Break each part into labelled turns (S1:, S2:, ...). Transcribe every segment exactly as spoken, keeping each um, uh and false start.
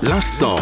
S1: L'instant.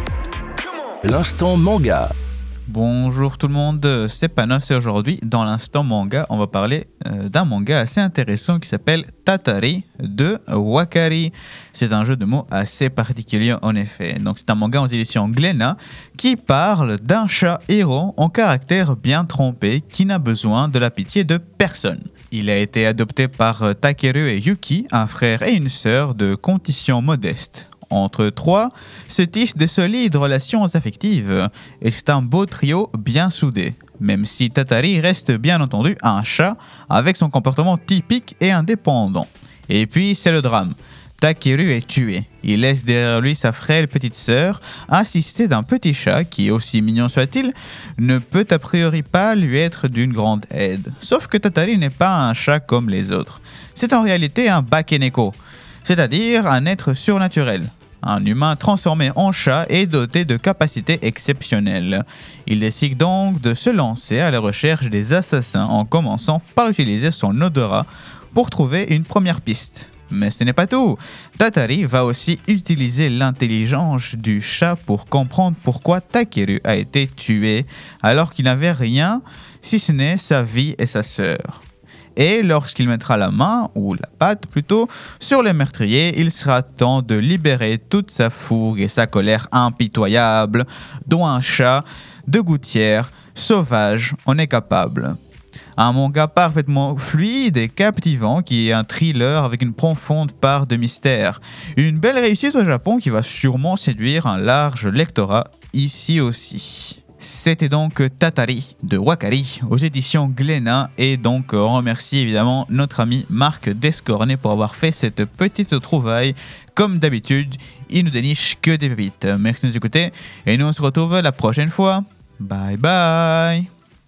S1: L'instant manga.
S2: Bonjour tout le monde, c'est Panos et aujourd'hui dans l'instant manga, on va parler euh, d'un manga assez intéressant qui s'appelle Tatari de Wakari. C'est un jeu de mots assez particulier en effet. Donc c'est un manga aux éditions Glénat qui parle d'un chat héros en caractère bien trempé qui n'a besoin de la pitié de personne. Il a été adopté par Takeru et Yuki, un frère et une sœur de condition modeste. Entre trois se tissent de solides relations affectives et c'est un beau trio bien soudé. Même si Tatari reste bien entendu un chat avec son comportement typique et indépendant. Et puis c'est le drame. Takeru est tué. Il laisse derrière lui sa frêle petite sœur, assistée d'un petit chat qui, aussi mignon soit-il, ne peut a priori pas lui être d'une grande aide. Sauf que Tatari n'est pas un chat comme les autres. C'est en réalité un bakeneko, c'est-à-dire un être surnaturel. Un humain transformé en chat et doté de capacités exceptionnelles. Il décide donc de se lancer à la recherche des assassins en commençant par utiliser son odorat pour trouver une première piste. Mais ce n'est pas tout. Tatari va aussi utiliser l'intelligence du chat pour comprendre pourquoi Takeru a été tué alors qu'il n'avait rien si ce n'est sa vie et sa sœur. Et lorsqu'il mettra la main, ou la patte plutôt, sur le meurtrier, il sera temps de libérer toute sa fougue et sa colère impitoyable, dont un chat de gouttière sauvage en est capable. Un manga parfaitement fluide et captivant qui est un thriller avec une profonde part de mystère. Une belle réussite au Japon qui va sûrement séduire un large lectorat ici aussi. C'était donc Tatari de Wakari aux éditions Glénat et donc on remercie évidemment notre ami Marc Descornet pour avoir fait cette petite trouvaille. Comme d'habitude, il nous déniche que des pépites. Merci de nous écouter et nous on se retrouve la prochaine fois. Bye bye.